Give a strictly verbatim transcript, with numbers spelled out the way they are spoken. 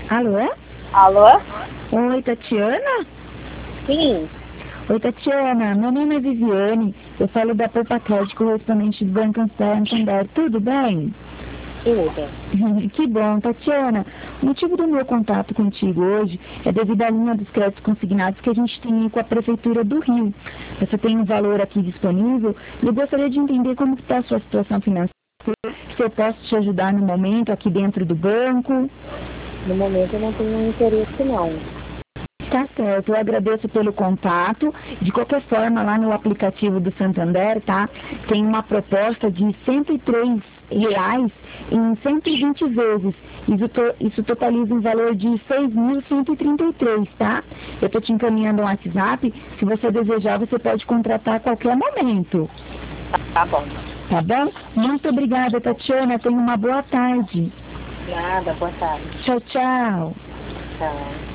Alô? Alô? Oi, Tatiana? Sim. Oi, Tatiana. Meu nome é Viviane. Eu falo da Poupa Crédito, correspondente do Banco Santander. Tudo bem? Tudo. Que bom, Tatiana. O motivo do meu contato contigo hoje é devido à linha dos créditos consignados que a gente tem com a Prefeitura do Rio. Você tem um valor aqui disponível e eu gostaria de entender como está a sua situação financeira, se eu posso te ajudar no momento aqui dentro do banco. No momento eu não tenho interesse não. Tá certo, eu agradeço pelo contato. De qualquer forma, lá no aplicativo do Santander, tá? Tem uma proposta de cento e três reais em cento e vinte vezes. Isso, to, isso totaliza um valor de seis mil cento e trinta e três, tá? Eu tô te encaminhando um WhatsApp. Se você desejar, você pode contratar a qualquer momento. Tá bom. Tá bom? Muito obrigada, Tatiana. Tenha uma boa tarde. Nada, boa tarde. Tchau, tchau. Tchau.